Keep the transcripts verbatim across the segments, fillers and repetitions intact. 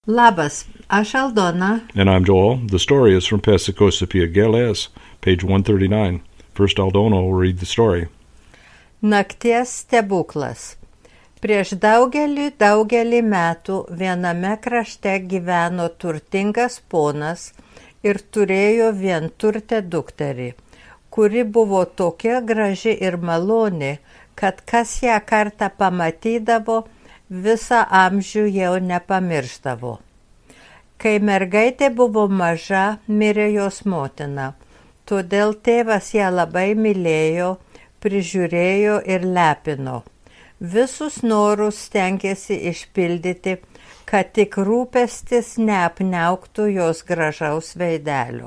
Labas, aš Aldona. And I'm Joel. The story is from Pasikosipia Geles, page one thirty-nine. First Aldona will read the story. Nakties stebuklas. Prieš daugelį, daugelį metų viename krašte gyveno turtingas ponas ir turėjo vienturtę dukterį, kuri buvo tokia graži ir maloni, kad kas ją kartą pamatydavo, visą amžių jau nepamiršdavo. Kai mergaitė buvo maža, mirė jos motina, todėl tėvas ją labai mylėjo, prižiūrėjo ir lepino. Visus norus stengėsi išpildyti, kad tik rūpestis neapniauktų jos gražaus veidelio.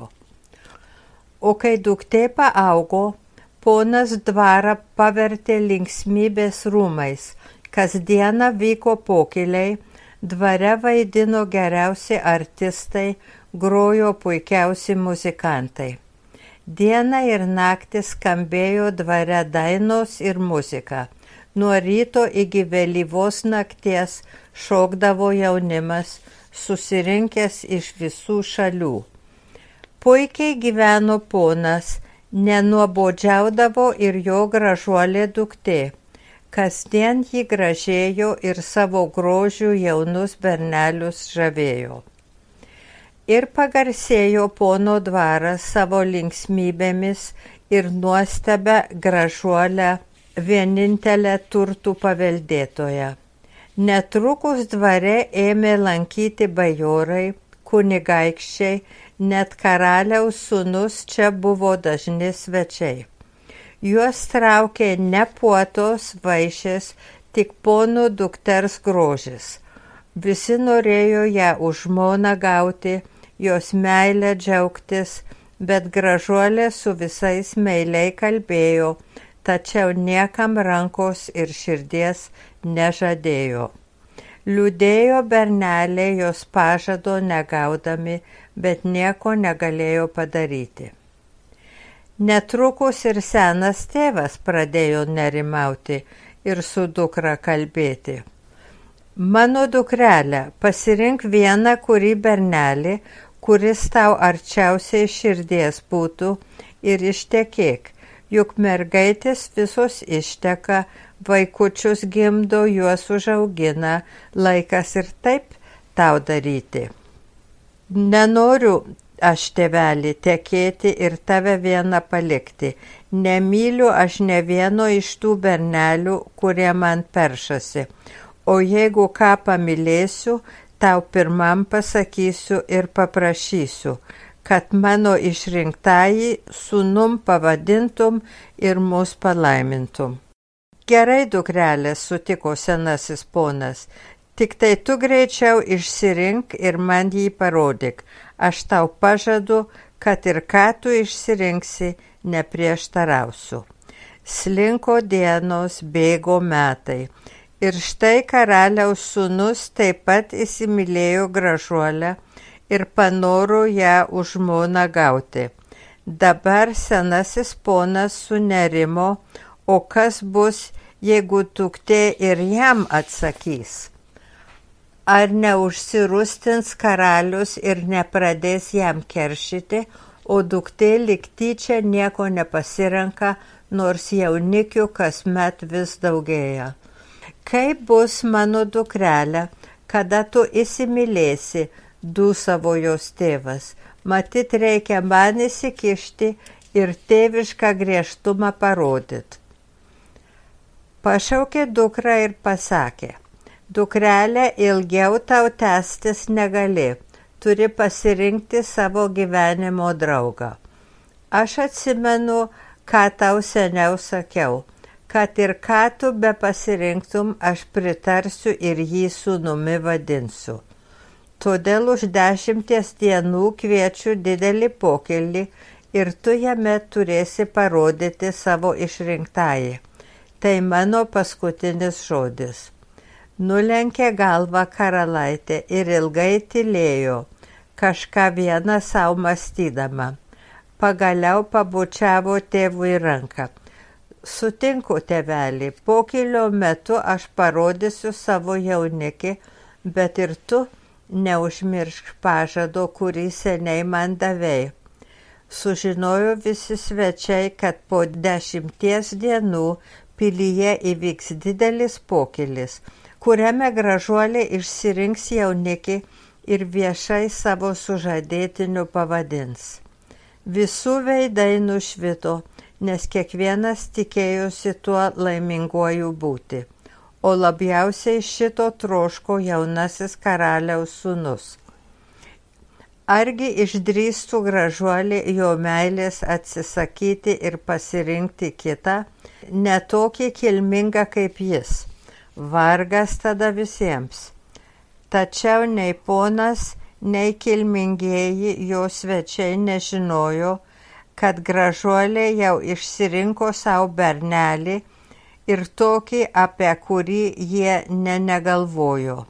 O kai duktė paaugo, ponas dvarą pavertė linksmybės rūmais. Kasdieną vyko pokyliai, dvare vaidino geriausi artistai, grojo puikiausi muzikantai. Dieną ir naktį skambėjo dvare dainos ir muzika. Nuo ryto iki vėlyvos nakties šokdavo jaunimas, susirinkęs iš visų šalių. Puikiai gyveno ponas, nenuobodžiaudavo ir jo gražuolė duktė. Kasdien ji gražėjo ir savo grožiu jaunus bernelius žavėjo. Ir pagarsėjo pono dvaras savo linksmybėmis ir nuostabę gražuolę, vienintelę turtų paveldėtoją. Netrukus dvare ėmė lankyti bajorai, kunigaikščiai, net karaliaus sūnus čia buvo dažni svečiai. Juos traukė ne puotos vaišės, tik ponų dukters grožis. Visi norėjo ją už žmoną gauti, jos meilę džiaugtis, bet gražuolė su visais meiliai kalbėjo, tačiau niekam rankos ir širdies nežadėjo. Liūdėjo berneliai jos pažado negaudami, bet nieko negalėjo padaryti. Netrukus ir senas tėvas pradėjo nerimauti ir su dukra kalbėti. Mano dukrelė, pasirink vieną kurį bernelį, kuris tau arčiausiai širdies būtų, ir ištekėk, juk mergaitės visos išteka, vaikučius gimdo, juos užaugina, laikas ir taip tau daryti. Nenoriu aš, tėvelį, tekėti ir tave vieną palikti. Nemyliu aš ne vieno iš tų bernelių, kurie man peršasi. O jeigu ką pamylėsiu, tau pirmam pasakysiu ir paprašysiu, kad mano išrinktąjį sūnum pavadintum ir mus palaimintum. Gerai, dukrelė, sutiko senasis ponas, tik tai tu greičiau išsirink ir man jį parodyk. Aš tau pažadu, kad ir ką tu išsirinksi, neprieštarausiu. Slinko dienos, bėgo metai. Ir štai karaliaus sūnus taip pat įsimylėjo gražuolę ir panoro ją už žmoną gauti. Dabar senasis ponas sunerimo, o kas bus, jeigu duktė ir jam atsakys? Ar neužsirūstins karalius ir nepradės jam keršyti, o duktė lyg tyčia nieko nepasirenka, nors jaunikių kasmet vis daugėja. Kaip bus, mano dukrelė, kada tu įsimylėsi, dūsavo jos tėvas, matyt reikia man įsikišti ir tėvišką griežtumą parodyti. Pašaukė dukrą ir pasakė, dukrelė, ilgiau tau tęstis negali, turi pasirinkti savo gyvenimo draugą. Aš atsimenu, ką tau seniau sakiau, kad ir ką tu be pasirinktum, aš pritarsiu ir jį sūnumi vadinsiu. Todėl už dešimties dienų kviečiu didelį pokylį ir tu jame turėsi parodyti savo išrinktąjį. Tai mano paskutinis žodis. Nulenkė galvą karalaitė ir ilgai tylėjo, kažką vieną savo mąstydama. Pagaliau pabučiavo tėvui ranką. Sutinku, tėvelį, pokylio metu aš parodysiu savo jaunikį, bet ir tu neužmiršk pažado, kurį seniai man davei. Sužinojo visi svečiai, kad po dešimties dienų pilyje įvyks didelis pokylis, kuriame gražuolė išsirinks jaunikį ir viešai savo sužadėtiniu pavadins. Visų veidai nušvito, nes kiekvienas tikėjosi tuo laiminguoju būti, o labiausiai šito troško jaunasis karaliaus sūnus. Argi išdrįstų gražuolė jo meilės atsisakyti ir pasirinkti kitą, ne tokį kilmingą kaip jis? Vargas tada visiems. Tačiau nei ponas, nei kilmingieji jo svečiai nežinojo, kad gražuolė jau išsirinko savo bernelį ir tokį, apie kurį jie ne negalvojo.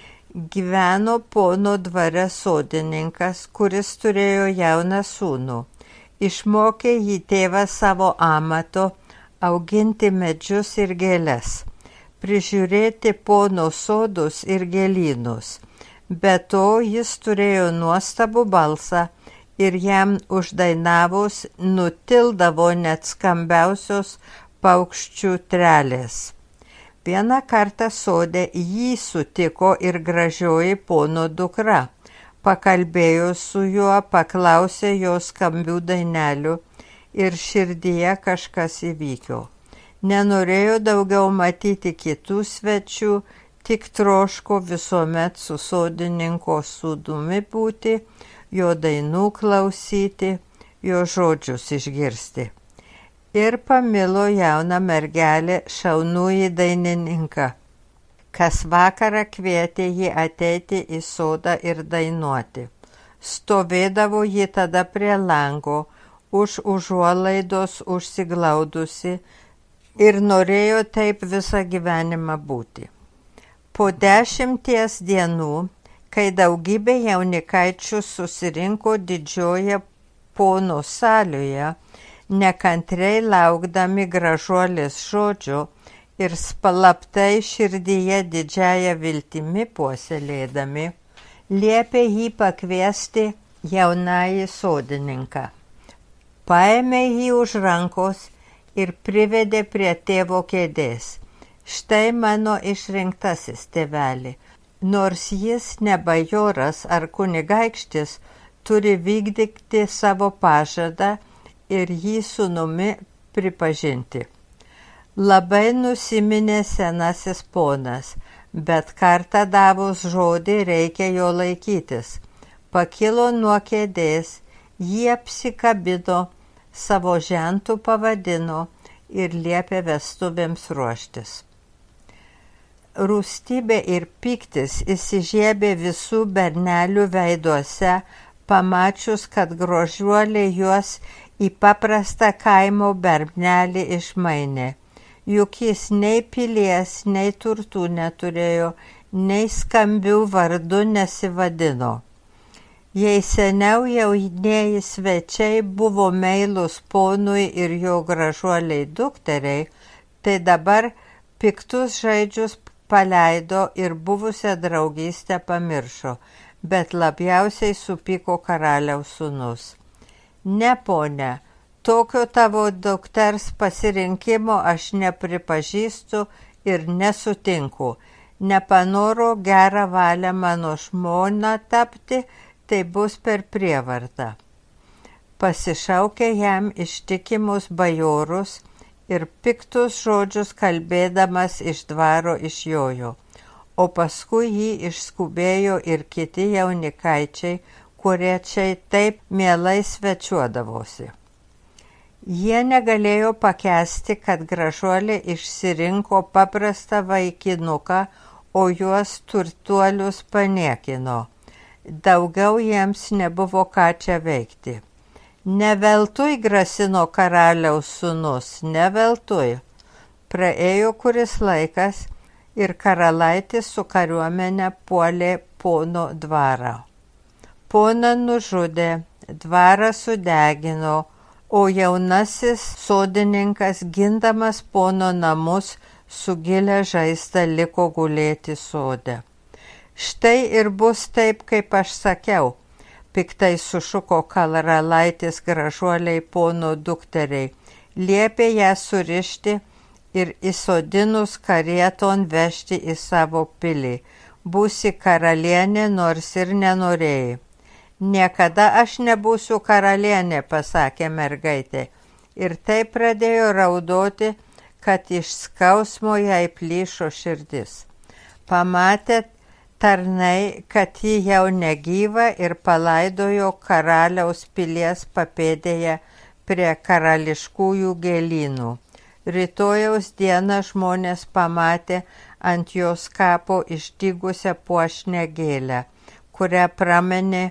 Gyveno pono dvare sodininkas, kuris turėjo jauną sūnų. Išmokė jį tėvas savo amato auginti medžius ir gėles, prižiūrėti pono sodus ir gėlynus. Be to jis turėjo nuostabų balsą ir jam uždainavus nutildavo net skambiausios paukščių trelės. Vieną kartą sode jį sutiko ir gražioji pono dukra. Pakalbėjo su juo, paklausė jo skambių dainelių ir širdyje kažkas įvyko. Nenorėjo daugiau matyti kitų svečių, tik troško visuomet su sodininko sūnumi būti, jo dainų klausyti, jo žodžius išgirsti. Ir pamilo jauną mergelę šaunųjį dainininką, kas vakarą kvietė jį ateiti į sodą ir dainuoti. Stovėdavo jį tada prie lango, už užuolaidos užsiglaudusi ir norėjo taip visą gyvenimą būti. Po dešimties dienų, kai daugybė jaunikaičių susirinko didžioje pono salėje, nekantriai laukdami gražuolės žodžio ir slaptai širdyje didžiąją viltimi puoselėdami, liepė jį pakviesti jaunąjį sodininką. Paėmė jį už rankos ir privedė prie tėvo kėdės. Štai mano išrinktasis tėvelį, nors jis ne bajoras ar kunigaikštis, turi vykdyti savo pažadą ir jį sūnumi pripažinti. Labai nusiminė senasis ponas, bet kartą davus žodį reikia jo laikytis. Pakilo nuo kėdės, jį apsikabino, savo žentų pavadino ir liepė vestuvėms ruoštis. Rūstybė ir piktis įsižiebė visų bernelių veiduose, pamačius, kad gražuolė juos į paprastą kaimo bernelį išmainė. Juk jis nei pilies, nei turtų neturėjo, nei skambių vardų nesivadino. Jei seniau jaunieji svečiai buvo meilūs ponui ir jo gražuoliai dukteriai, tai dabar piktus žaidžius paleido ir buvusią draugystę pamiršo, bet labiausiai supyko karaliaus sūnus. Ne, ponia, tokio tavo dukters pasirinkimo aš nepripažįstu ir nesutinku. Nepanoro gerą valią mano žmona tapti, tai bus per prievartą. Pasišaukė jam ištikimus bajorus ir piktus žodžius kalbėdamas iš dvaro išjojo, o paskui jį išskubėjo ir kiti jaunikaičiai, kurie čia taip mielai svečiuodavosi. Jie negalėjo pakęsti, kad gražuolė išsirinko paprastą vaikinuką, o juos turtuolius paniekino. Daugiau jiems nebuvo ką čia veikti. Ne veltui grasino karaliaus sūnus, ne veltui. Praėjo kuris laikas ir karalaitis su kariuomenė puolė pono dvarą. Poną nužudė, dvarą sudegino, o jaunasis sodininkas, gindamas pono namus, su gilia žaizda liko gulėti sode. Štai ir bus taip, kaip aš sakiau, piktai sušuko karalaitis gražuoliai pono dukteriai, liepė ją surišti ir įsodinus karieton vežti į savo pilį. Būsi karalienė, nors ir nenorėjai. Niekada aš nebūsiu karalienė, pasakė mergaitė, ir taip pradėjo raudoti, kad iš skausmo jai plyšo širdis. Pamatė tarnai, kad ji jau negyva ir palaidojo karaliaus pilies papėdėje prie karališkųjų gėlynų. Rytojaus dieną žmonės pamatė ant jos kapo išdygusią puošnę gėlę, kurią praminė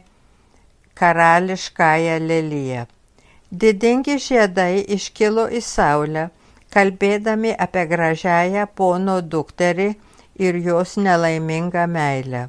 karališkąją leliją. Didingi žiedai iškilo į saulę, kalbėdami apie gražiąją pono dukterį ir jos nelaimingą meilę.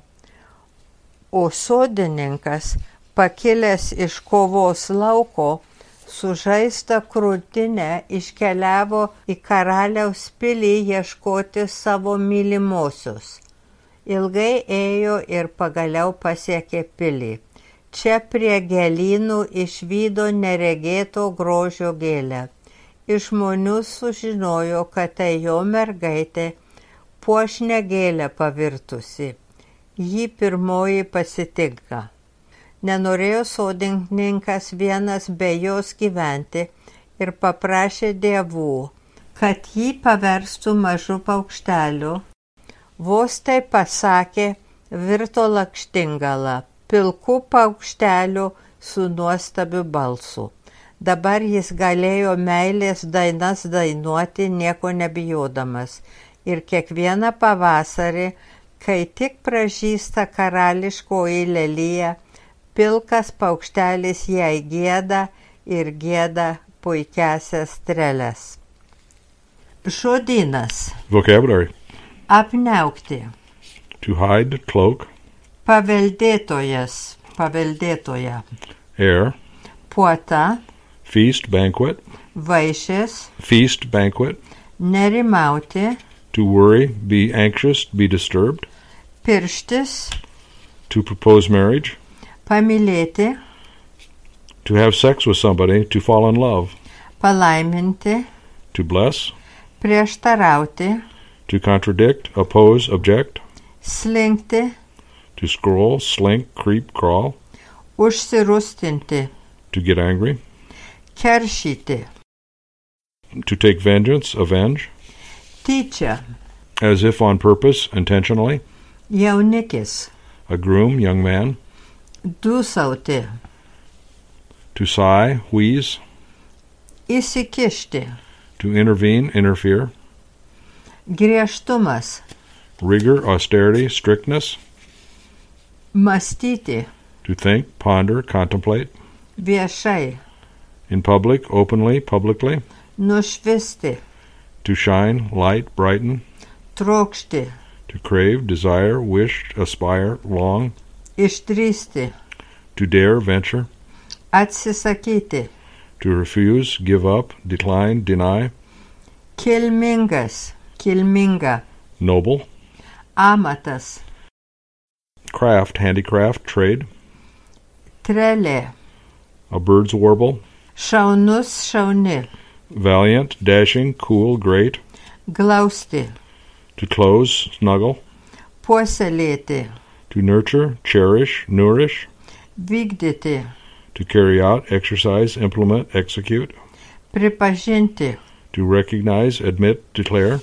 O sodininkas, pakilęs iš kovos lauko, sužaista krūtinę iškeliavo į karaliaus pilį ieškoti savo mylimosios. Ilgai ėjo ir pagaliau pasiekė pilį. Čia prie gėlynų išvydo neregėto grožio gėlę. Iš žmonių sužinojo, kad tai jo mergaitė, puošnę gėlę pavirtusi. Ji pirmoji pasitinka. Nenorėjo sodininkas vienas be jos gyventi ir paprašė dievų, kad jį paverstų mažu paukšteliu. Vos tai pasakė, virto lakštingala, pilku paukšteliu su nuostabiu balsu. Dabar jis galėjo meilės dainas dainuoti nieko nebijodamas. Ir kiekvieną pavasarį, kai tik pražysta karališkoji lelija, pilkas paukštelis jai gieda ir gieda puikiasias treles. Žodynas. Vocabulary. Apniaukti. To hide, cloak. Paveldėtojas, paveldėtoja. Heir. Puota. Feast, banquet. Vaišės. Feast, banquet. Nerimauti. To worry, be anxious, be disturbed. Pirštis. To propose marriage. Pamylėti. To have sex with somebody, to fall in love. Palaiminti. To bless. Prieštarauti. To contradict, oppose, object. Slinkti. To scroll, slink, creep, crawl. Užsirūstinti. To get angry. Keršyti. To take vengeance, avenge. Tyčia. As if on purpose, intentionally. Jaunikis. A groom, young man. Dūsauti. To sigh, wheeze. Įsikišti. To intervene, interfere. Griežtumas. Rigor, austerity, strictness. Mąstyti. To think, ponder, contemplate. Viešai. In public, openly, publicly. Nušvisti. To shine, light, brighten. Trokšti. To crave, desire, wish, aspire, long. Išdrįsti. To dare, venture. Atsisakyti. To refuse, give up, decline, deny. Kilmingas. Kilminga. Noble. Amatas. Craft, handicraft, trade. Trelė. A bird's warble. Šaunus, šauni. Valiant, dashing, cool, great. Glausti. To close, snuggle. Puoselėti. To nurture, cherish, nourish. Vykdyti. To carry out, exercise, implement, execute. Pripažinti. To recognize, admit, declare.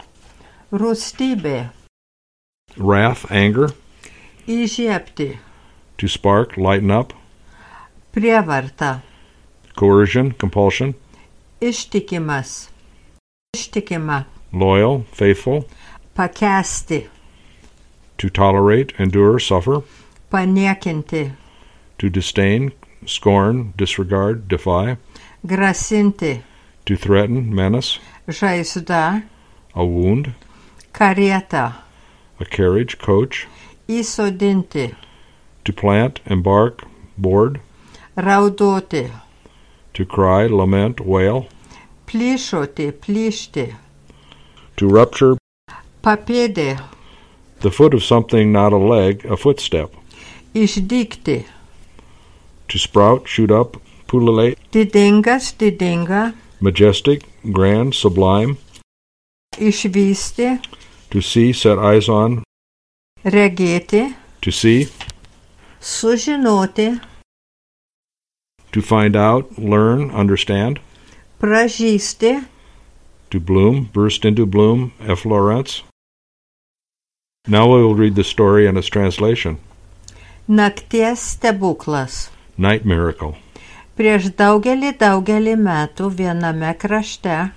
Rūstybė. Wrath, anger. Įžiebti. To spark, lighten up. Prievarta. Coercion, compulsion. Ištikimas. Ištikima. Loyal, faithful. Pakęsti. To tolerate, endure, suffer. Paniekinti. To disdain, scorn, disregard, defy. Grasinti. To threaten, menace. Žaizda. A wound. Karieta. A carriage, coach. Įsodinti. To plant, embark, board. Raudoti. To cry, lament, wail. Plyšoti, plyšti. To rupture. Papėdė. The foot of something, not a leg, a footstep. Išdygti. To sprout, shoot up, pullulate. Didingas, didinga. Majestic, grand, sublime. Išvysti. To see, set eyes on. Regėti. To see. Sužinoti. To find out, learn, understand. Pražysti. To bloom, burst into bloom, efflorescence. Now we will read the story and its translation. Nakties stebuklas. Night miracle. Prieš daugelį daugelį metų viename krašte.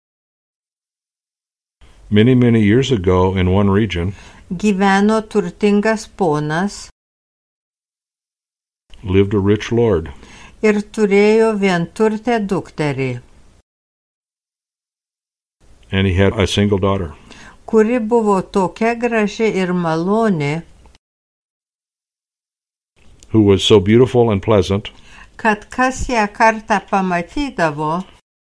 Many, many years ago in one region. Gyveno turtingas ponas. Lived a rich lord. Ir turėjo vienturtę dukterį. And he had a single daughter. Kuri buvo tokia graži ir maloni. Who was so beautiful and pleasant. Kad kas ją kartą pamatydavo.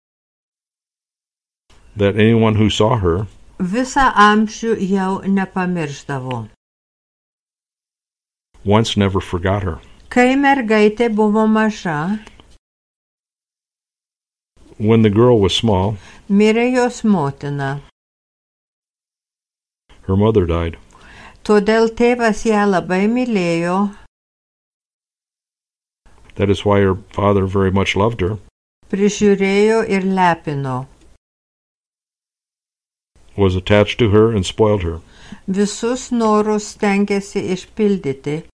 That anyone who saw her. Visą amžių jau nepamirždavo. Once never forgot her. Kai mergaitė buvo maža. When the girl was small. Mirė jos motina. Her mother died. Todėl tėvas ją labai mylėjo. That is why her father very much loved her. Prižiūrėjo ir lepino. Was attached to her and spoiled her. Visus norus stengėsi išpildyti.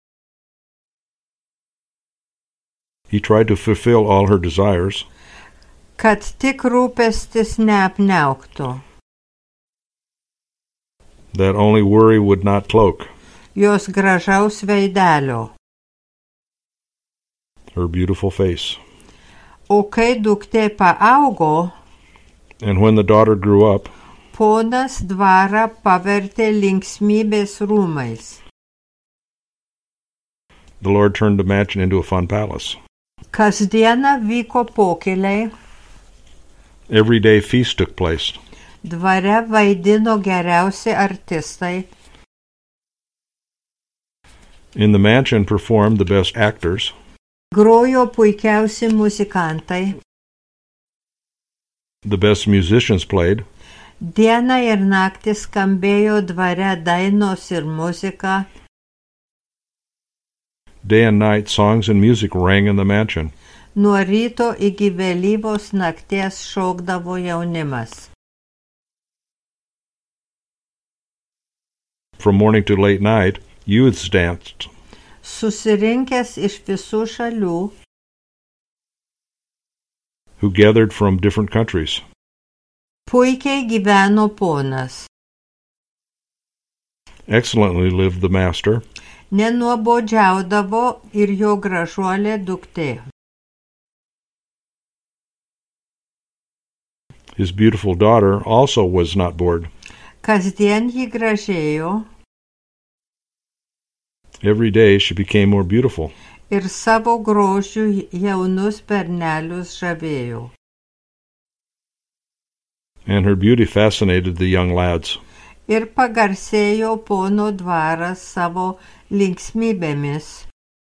He tried to fulfill all her desires. Kad tik rūpestis neapniauktų. That only worry would not cloak. Jos gražaus veidelio. Her beautiful face. O kai duktė paaugo. And when the daughter grew up. Ponas dvarą pavertė linksmybės rūmais. The Lord turned the mansion into a fun palace. Kasdieną vyko pokyliai. Every day feast took place. Dvare vaidino geriausi artistai. In the mansion performed the best actors. Grojo puikiausi muzikantai. The best musicians played. Dieną ir naktį skambėjo dvare dainos ir muzika. Day and night songs and music rang in the mansion. Nuo ryto iki vėlyvos nakties šokdavo jaunimas. From morning to late night, youths danced. Susirinkęs iš visų šalių. Who gathered from different countries. Puikiai gyveno ponas. Excellently lived the master. Nenuobodžiaudavo ir jo gražuolė duktė. His beautiful daughter also was not bored. Kasdien ji gražėjo. Every day she became more beautiful. Ir savo grožiu jaunus bernelius žavėjo. And her beauty fascinated the young lads. Ir pagarsėjo pono dvaras savo linksmybėmis.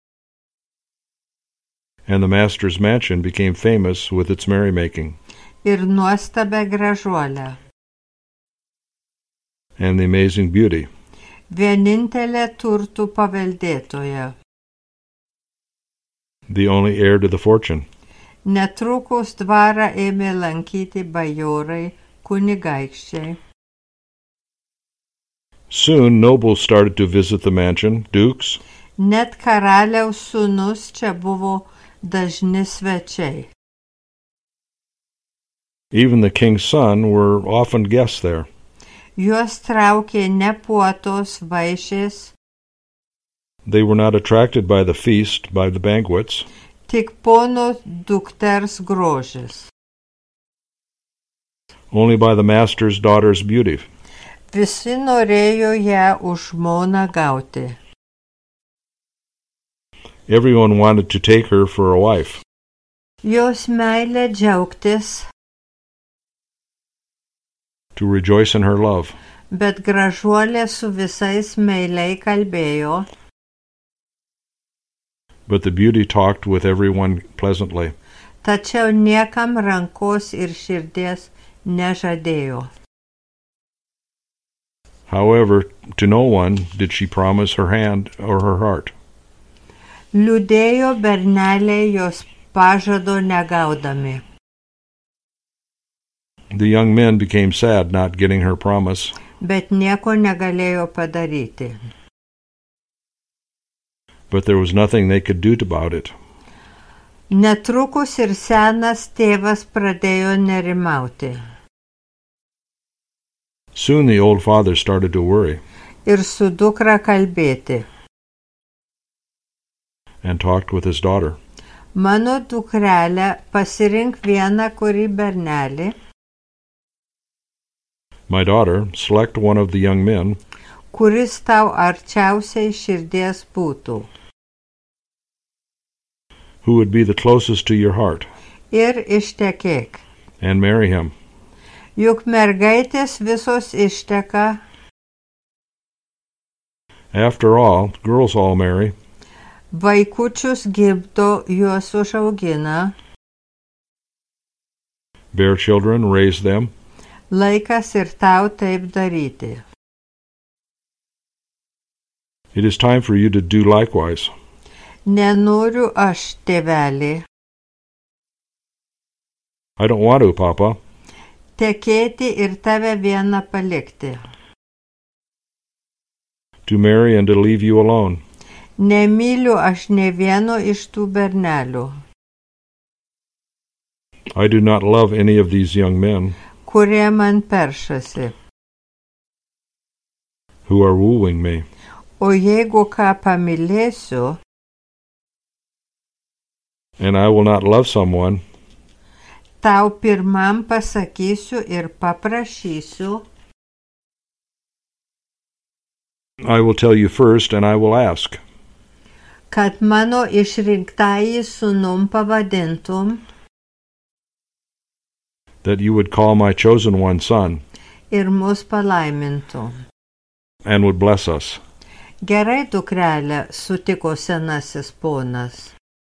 And the master's mansion became famous with its merrymaking. Ir nuostabę gražuolę. And the amazing beauty. Vienintelė turtų paveldėtoja. The only heir to the fortune. Netrukus dvarą ėmė lankyti bajorai, kunigaikščiai. Soon nobles started to visit the mansion, dukes. Net karaliaus sūnus čia buvo dažni svečiai. Even the king's son were often guests there. Juos traukė ne puotos vaišės. They were not attracted by the feast, by the banquets. Tik pono dukters grožis. Only by the master's daughter's beauty. Visi norėjo ją už žmoną gauti. Everyone wanted to take her for a wife. Jos meilė džiaugtis. To rejoice in her love. Bet gražuolė su visais meiliai kalbėjo. But the beauty talked with everyone pleasantly. Tačiau niekam rankos ir širdies nežadėjo. However, to no one did she promise her hand or her heart. Liūdėjo berneliai jos pažado negaudami. The young men became sad not getting her promise. Bet nieko negalėjo padaryti. But there was nothing they could do about it. Netrukus ir senas tėvas pradėjo nerimauti. Soon the old father started to worry. Ir su dukra kalbėti. And talked with his daughter. Mano dukrelė, pasirink vieną kurį bernelį. My daughter, select one of the young men. Kuris tau arčiausiai širdies būtų. Who would be the closest to your heart. Ir ištekėk. And marry him. Juk mergaitės visos išteka. After all, girls all marry. Vaikučius gimdo, juos užaugina. Bear children, raise them. Laikas ir tau taip daryti. It is time for you to do likewise. Nenoriu aš, tėvelį. I don't want to, Papa. Tekėti ir tave vieną palikti. To marry and to leave you alone. Nemyliu aš ne vieno iš tų bernelių. I do not love any of these young men. Kurie man peršasi. Who are wooing me. O jeigu ką pamylėsiu. And I will not love someone. Tau pirmam pasakysiu ir paprašysiu. I will tell you first and I will ask. Kad mano išrinktąjį sūnum pavadintum. That you would call my chosen one son. Ir mus palaimintum. And would bless us. Gerai, dukrelė, sutiko senasis ponas.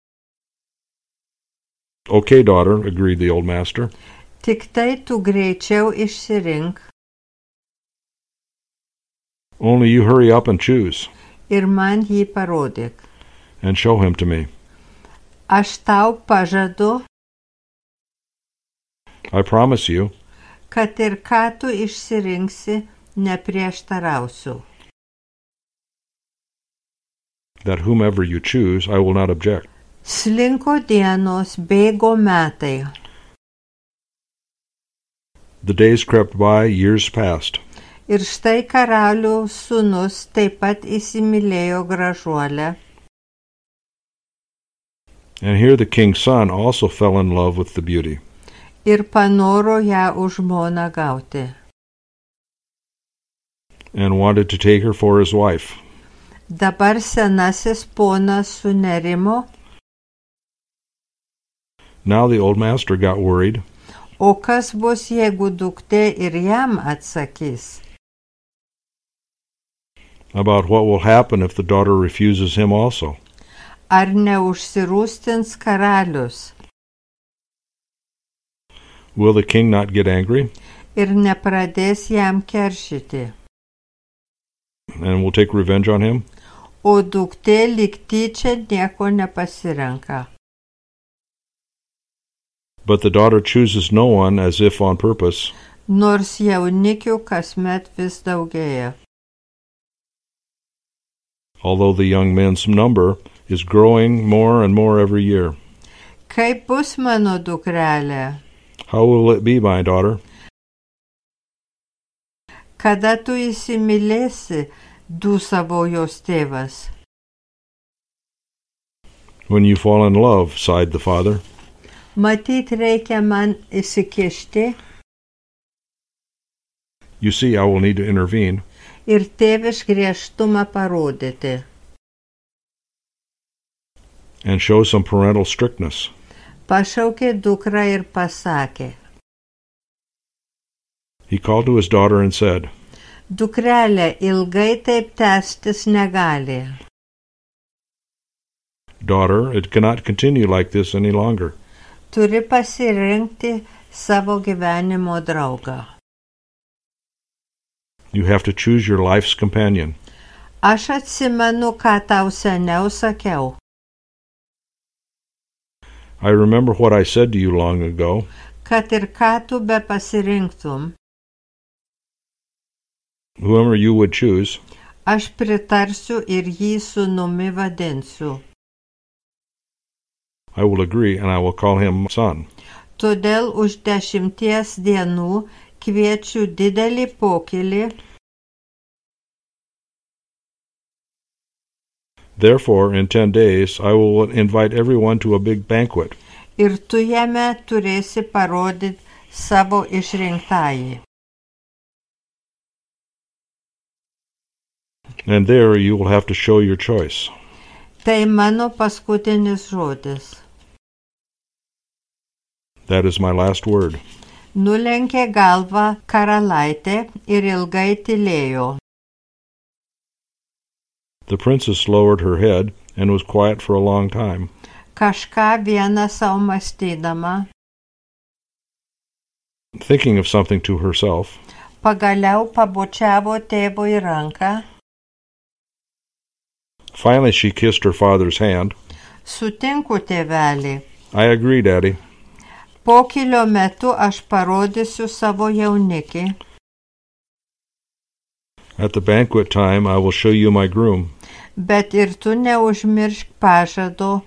Okay, daughter, agreed the old master. Tik tai tu greičiau išsirink. Only you hurry up and choose. Ir man jį parodyk. And show him to me. Aš tau pažadu. I promise you. Kad ir ką tu išsirinksi, neprieštarausiu. That whomever you choose, I will not object. Slinko dienos, bėgo metai. The days crept by, years passed. Ir štai karaliaus sūnus taip pat įsimylėjo gražuolę. And here the king's son also fell in love with the beauty. Ir panoro ją už žmoną gauti. And wanted to take her for his wife. Dabar senasis ponas sunerimo. Now the old master got worried. O kas bus, jeigu duktė ir jam atsakys? About what will happen if the daughter refuses him also. Ar neužsirūstins karalius? Will the king not get angry? Ir nepradės jam keršyti. And will take revenge on him? O duktė lyg tyčia nieko nepasirenka. But the daughter chooses no one as if on purpose. Nors jaunikių kasmet vis daugėja. Although the young men's number is growing more and more every year. Kaip bus, mano dukrelė? How will it be, my daughter? Kada tu įsimylėsi, dūsavo jos tėvas. When you fall in love, sighed the father. Matyt, reikia man įsikišti. You see, I will need to intervene. Ir tėviš griežtumą parodyti. And show some parental strictness. Pašaukė dukrą ir pasakė. He called to his daughter and said, Dukrelė, ilgai taip tęstis negali. Daughter, it cannot continue like this any longer. Turi pasirinkti savo gyvenimo draugą. You have to choose your life's companion. Aš atsimenu, ką tau seniau sakiau. I remember what I said to you long ago. Kad ir ką tu be pasirinktum, Whoever you would choose, aš pritarsiu ir jį sūnumi vadinsiu. I will agree and I will call him son. Todėl už dešimties dienų kviečiu didelį pokylį. Therefore, in ten days, I will invite everyone to a big banquet. Ir tu jame turėsi parodyti savo išrinktąjį. And there you will have to show your choice. Tai mano paskutinis žodis. That is my last word. Nulenkė galvą karalaitė ir ilgai tylėjo. The princess lowered her head and was quiet for a long time. Kažką vieną savo mąstydama. Thinking of something to herself, Pagaliau pabučiavo tėvo į ranką. finally she kissed her father's hand. Sutinku, tėvelį. I agree, Daddy. Pokylio metu aš parodysiu savo jaunikį. At the banquet time, I will show you my groom. Bet ir tu neužmiršk pažado,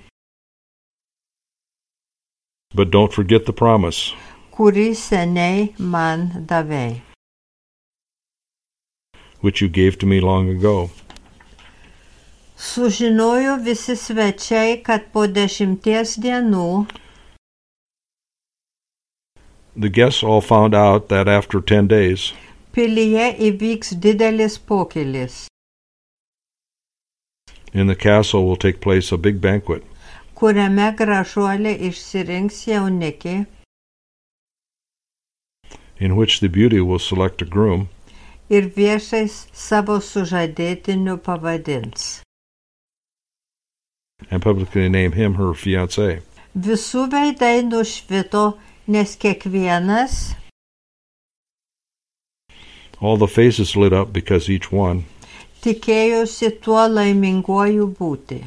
But don't forget the promise, kurį seniai man davei. which you gave to me long ago. Sužinojo visi svečiai, kad po dešimties dienų The guests all found out that after ten days, pilyje įvyks didelis pokylis, in the castle will take place a big banquet, kuriame gražuolė išsirinks jaunikį in which the beauty will select a groom ir viešais savo sužadėtiniu pavadins. and publicly name him her fiancé. Visų veidai nušvito, nes kiekvienas All the faces lit up because each one tikėjosi tuo laiminguoju būti.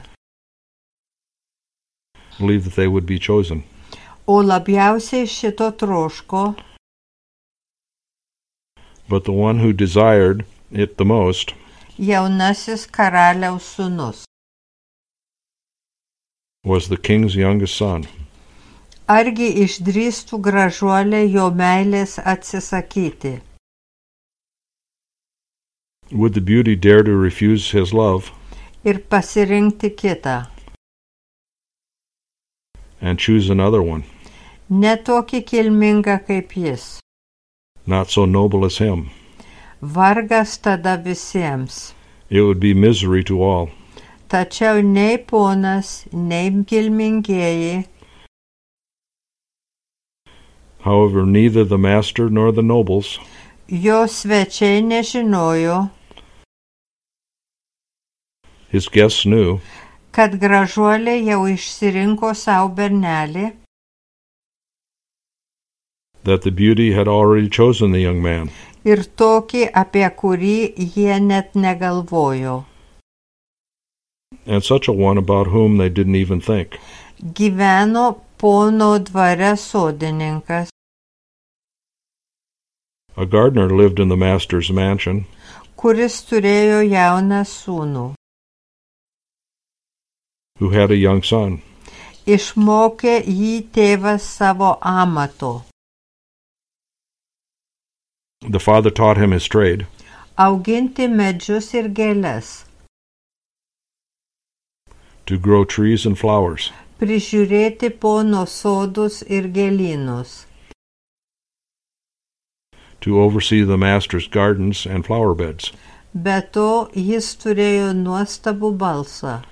believed that they would be chosen. O labiausiai šito troško But the one who desired it the most jaunasis karaliaus sūnus. was the king's youngest son. Argi išdrįstų gražuolė jo meilės atsisakyti? Would the beauty dare to refuse his love Ir pasirinkti kitą. and choose another one, Ne tokį kilmingą kaip jis. not so noble as him? Vargas tada visiems. It would be misery to all. Tačiau nei ponas, nei kilmingieji, However, neither the master nor the nobles jo svečiai nežinojo, his guests knew kad gražuolė jau išsirinko savo bernelį that the beauty had already chosen the young man, ir tokį, apie kurį jie net negalvojo. and such a one about whom they didn't even think. Gyveno pono dvare sodininkas, A gardener lived in the master's mansion, kuris turėjo jauną sūnų. who had a young son. Išmokė jį tėvas savo amato, The father taught him his trade, auginti medžius ir gėles, to grow trees and flowers, prižiūrėti pono sodus ir gėlynus, to oversee the master's gardens and flower beds. be to jis turėjo nuostabų balsą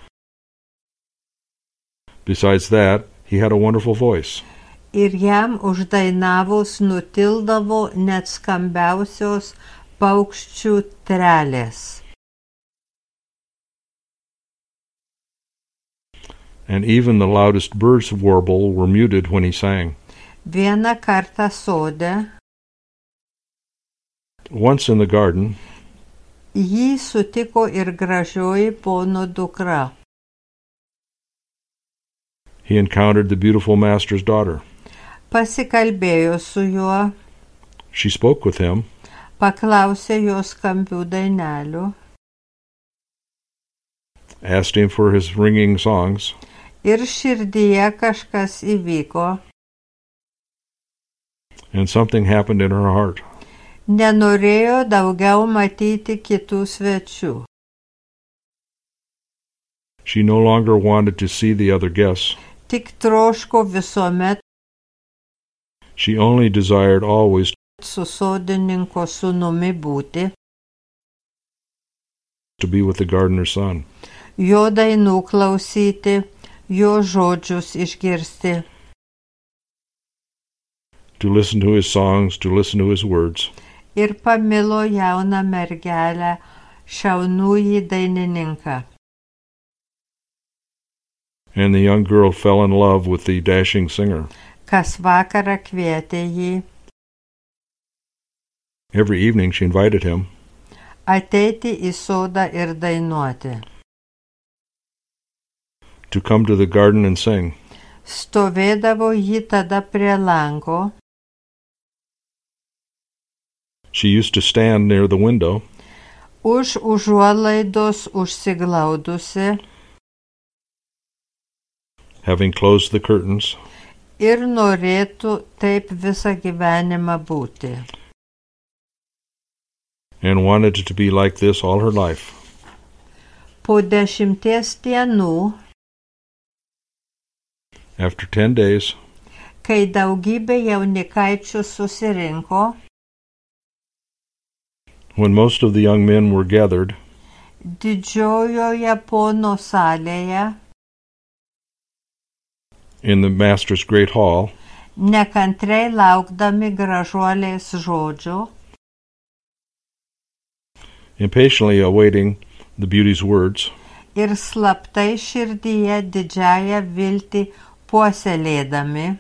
Besides that, he had a wonderful voice, ir jam uždainavus nutildavo net skambiausios paukščių trelės. And even the loudest bird's warble were muted when he sang. Vieną kartą sode, Once in the garden, jį sutiko ir gražioji pono dukra. he encountered the beautiful master's daughter. Pasikalbėjo su juo, She spoke with him, paklausė jos skambių dainelių asked him for his ringing songs, ir širdyje kažkas įvyko. and something happened in her heart. Nenorėjo daugiau matyti kitų svečių. She no longer wanted to see the other guests. Tik troško visuomet She only desired always su sodininko sūnumi būti, to be with the gardener's son. jo dainų klausyti, jo žodžius išgirsti. To listen to his songs, to listen to his words. Ir pamilo jauną mergelę, šaunųjį dainininką. And the young girl fell in love with the dashing singer. Kas vakarą kvietė jį Every evening she invited him, ateiti į sodą ir dainuoti. to come to the garden and sing. Stovėdavo jį tada prie lango, She used to stand near the window, už užuolaidos užsiglaudusi having closed the curtains, ir norėtų taip visą gyvenimą būti. and wanted to be like this all her life. Po dešimties dienų, After ten days, kai daugybė jaunikaičių susirinko, when most of the young men were gathered, didžiojoje pono salėje, in the master's great hall, nekantrai laukdami gražuolės žodžio, impatiently awaiting the beauty's words, ir slaptai širdyje didžiąją viltį puoselėdami,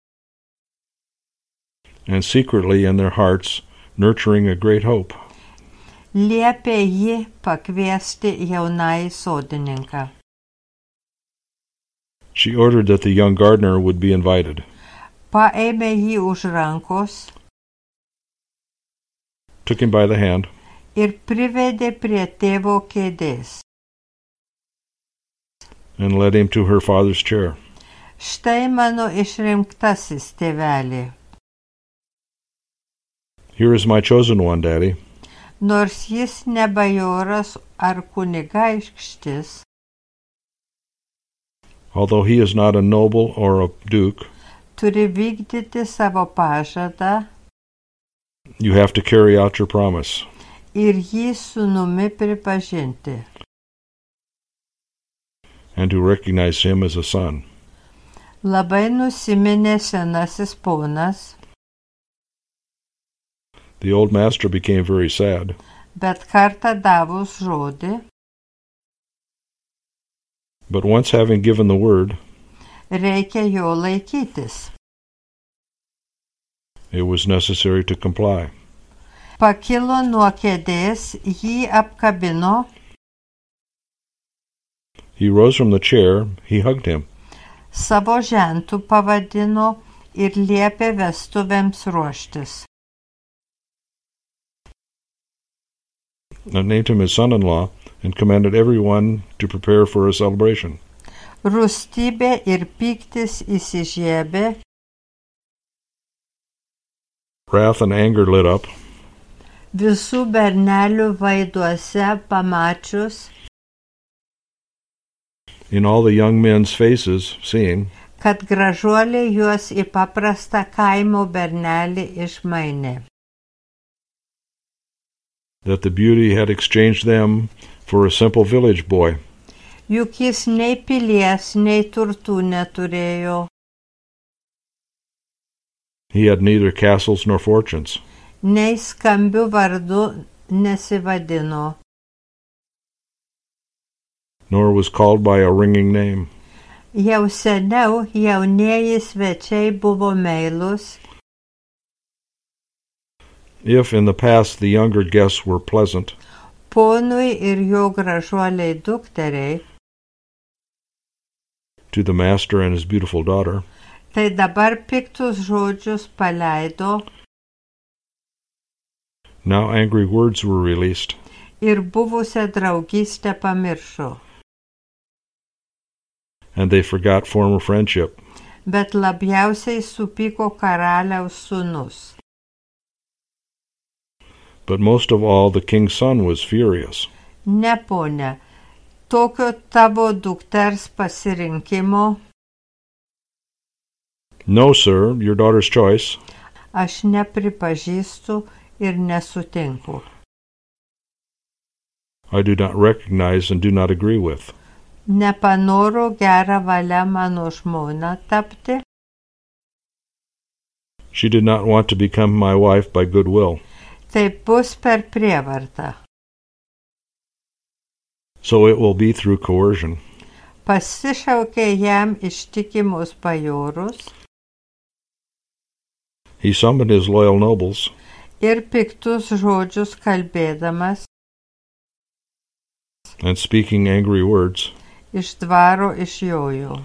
and secretly in their hearts nurturing a great hope, liepė jį pakviesti jaunąjį sodininką. she ordered that the young gardener would be invited. Paėmė jį už rankos Took him by the hand, ir privedė prie tėvo kėdės. and led him to her father's chair. Štai mano išrinktasis tėvelį. Here is my chosen one, Daddy. Nors jis ne bajoras ar kunigaikštis, Although he is not a noble or a duke, turi vykdyti savo pažadą you have to carry out your promise. ir jį sūnumi pripažinti. And to recognize him as a son. Labai nusiminė senasis ponas, The old master became very sad, bet kartą davus žodį, but once having given the word, reikia jo laikytis. it was necessary to comply. Pakilo nuo kėdės, jį apkabino, He rose from the chair, he hugged him, savo žentų pavadino ir liepė vestuvėms ruoštis. and named him his son-in-law, and commanded everyone to prepare for a celebration. Rūstybė ir pyktis įsižiebė, Wrath and anger lit up, visų bernelių veiduose pamačius, in all the young men's faces, seeing kad gražuolė juos į paprastą kaimo bernelį išmainė. that the beauty had exchanged them for a simple village boy. Juk jis nei pilies, nei turtų neturėjo, He had neither castles nor fortunes. nei skambių vardų nesivadino. Nor was called by a ringing name. Jau seniau jaunieji svečiai buvo meilus. If in the past the younger guests were pleasant, Ponui ir jo gražuoliai dukteriai, to the master and his beautiful daughter, tai dabar piktus žodžius paleido now angry words were released, ir buvusią draugystę pamiršo. and they forgot former friendship. Bet labiausiai supyko karaliaus sūnus. But most of all, the king's son was furious. Ne, ponia, tokio tavo dukters pasirinkimo No, sir, your daughter's choice. aš nepripažįstu ir nesutinku. I do not recognize and do not agree with. Nepanoro gerą valią mano žmona tapti, She did not want to become my wife by good will. tai bus per prievartą. So it will be through coercion. Pasišaukė jam ištikimus bajorus He summoned his loyal nobles, ir piktus žodžius kalbėdamas and speaking angry words, iš dvaro išjojo,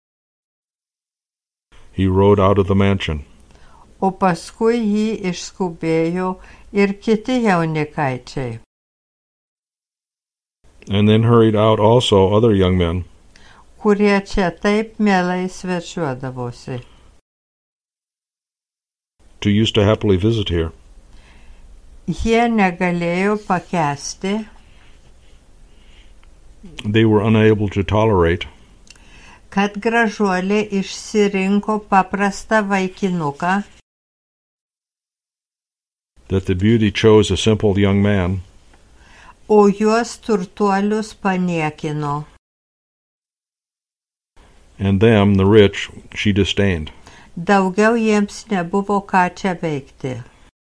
he rode out of the mansion. o paskui jį išskubėjo ir kiti jaunikaičiai, And then hurried out also other young men, kurie čia taip mielai svečiuodavosi. to used to happily visit here. Jie negalėjo pakęsti, They were unable to tolerate kad gražuolė išsirinko paprastą vaikinuką, that the beauty chose a simple young man, o juos turtuolius paniekino. and them, the rich, she disdained. Daugiau jiems nebuvo ką čia veikti.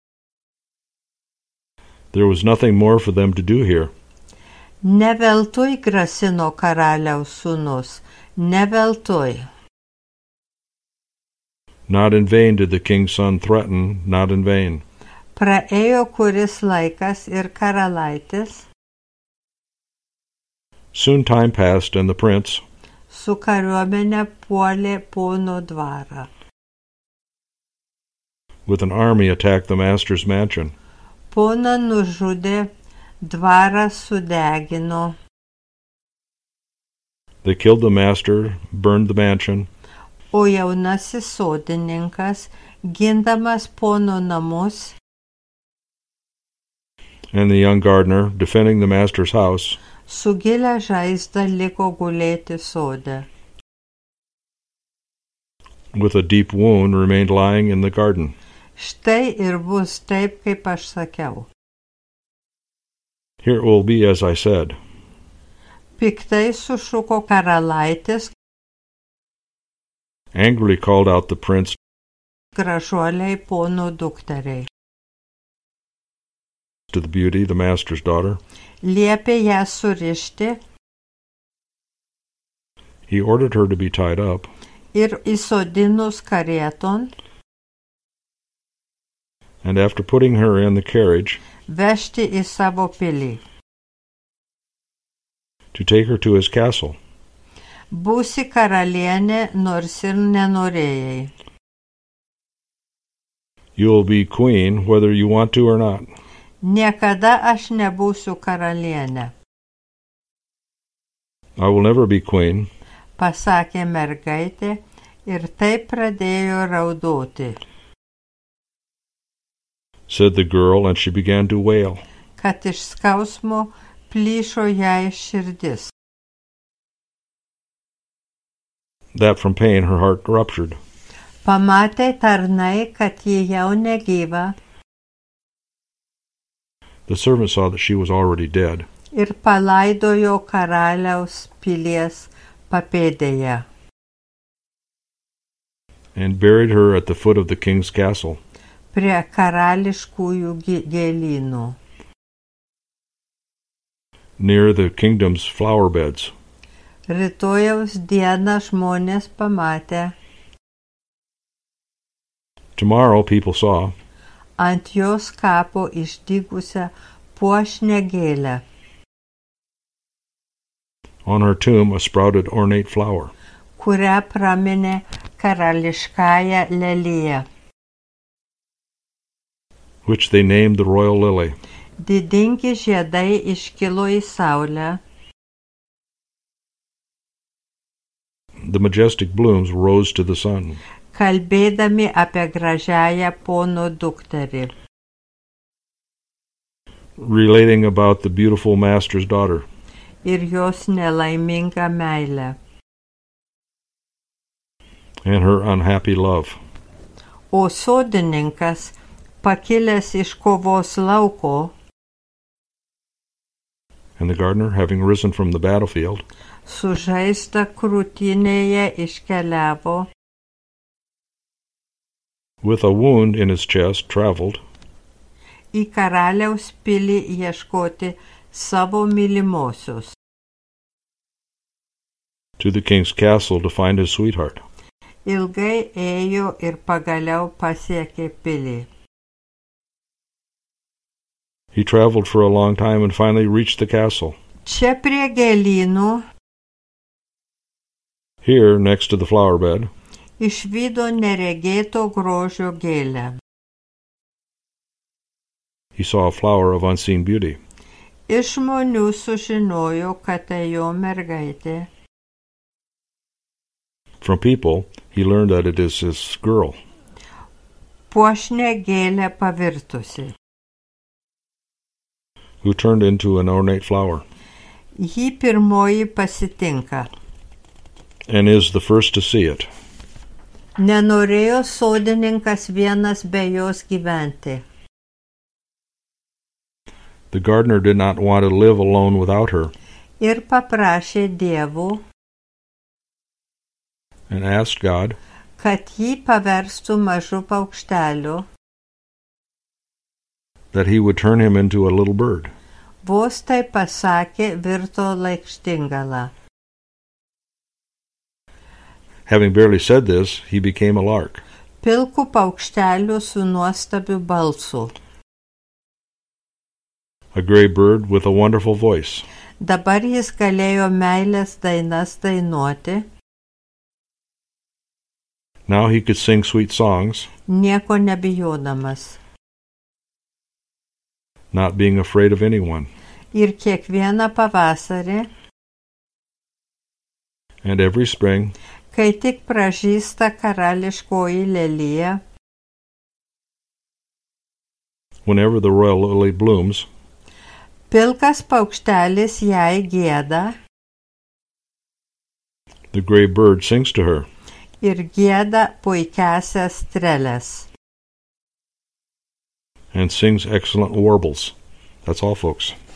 There was nothing more for them to do here. Ne veltui grasino karaliaus sūnus, ne veltui. Not in vain did the king's son threaten, not in vain. Praėjo kuris laikas ir karalaitis Soon time passed, and the prince, su kariuomenė puolė pono dvarą. with an army, attacked the master's mansion. Poną nužudė, dvarą sudegino, They killed the master, burned the mansion, o jaunasis sodininkas, gindamas pono namus, and the young gardener, defending the master's house, su gilia žaizda liko gulėti sode. with a deep wound, remained lying in the garden. Štai ir bus taip, kaip aš sakiau. Here it will be as I said. Piktai sušuko karalaitis, Angrily called out the prince gražuoliai pono dukteriai. to the beauty, the master's daughter. Liepė ją surišti He ordered her to be tied up, ir įsodinus karieton, and after putting her in the carriage, vežti į savo pilį. to take her to his castle. Būsi karalienė, nors ir nenorėjai. You will be queen whether you want to or not. Niekada aš nebūsiu karalienė, I will never be queen, pasakė mergaitė ir taip pradėjo raudoti, said the girl, and she began to wail. kad iš skausmo plyšo jai širdis. That from pain her heart ruptured. Pamatė tarnai, kad ji jau negyva, The servant saw that she was already dead, ir palaidojo karaliaus pilies papėdėje. and buried her at the foot of the king's castle. Prie karališkųjų gėlynų. near the kingdom's flower beds. Rytojaus dieną žmonės pamatė Tomorrow people saw ant jos kapo išdygusią puošnią gėlę, on her tomb a sprouted ornate flower, kurią praminė karališkąją leliją. which they named the royal lily. Didingi žiedai iškilo į saulę, The majestic blooms rose to the sun, kalbėdami apie gražiąją pono dukterį, relating about the beautiful master's daughter ir jos nelaimingą meilę. and her unhappy love. O sodininkas, pakilęs iš kovos lauko, And the gardener, having risen from the battlefield, sužaista krūtinėje iškeliavo, with a wound in his chest, traveled į karaliaus pilį ieškoti savo mylimosios. to the king's castle to find his sweetheart. Ilgai ėjo ir pagaliau pasiekė pilį. He traveled for a long time and finally reached the castle. Čia prie gėlynų Here, next to the flower bed, išvydo neregėto grožio gėlę. he saw a flower of unseen beauty. Iš žmonių sužinojo, kad tai jo mergaitė. From people, he learned that it is his girl, Puošnė gėlė pavirtusi. who turned into an ornate flower, Jį pirmoji pasitinka. and is the first to see it. Nenorėjo sodininkas vienas be jos gyventi. The gardener did not want to live alone without her, Ir paprašė dievų, and asked God kad jį paverstų mažu paukšteliu. that he would turn him into a little bird. Vos tai pasakė, virto lakštingala. Having barely said this, he became a lark, Pilkų paukštelių su nuostabiu balsu. a gray bird with a wonderful voice. Dabar jis galėjo meilės dainas dainuoti, Now he could sing sweet songs, nieko nebijodamas. not being afraid of anyone. Ir kiekvieną pavasarį, And every spring, kai tik pražysta karališkoji lelija, whenever the royal lily blooms, pilkas paukštelis jai gieda the gray bird sings to her, ir gieda puikiasias treles. and sings excellent warbles. That's all, folks.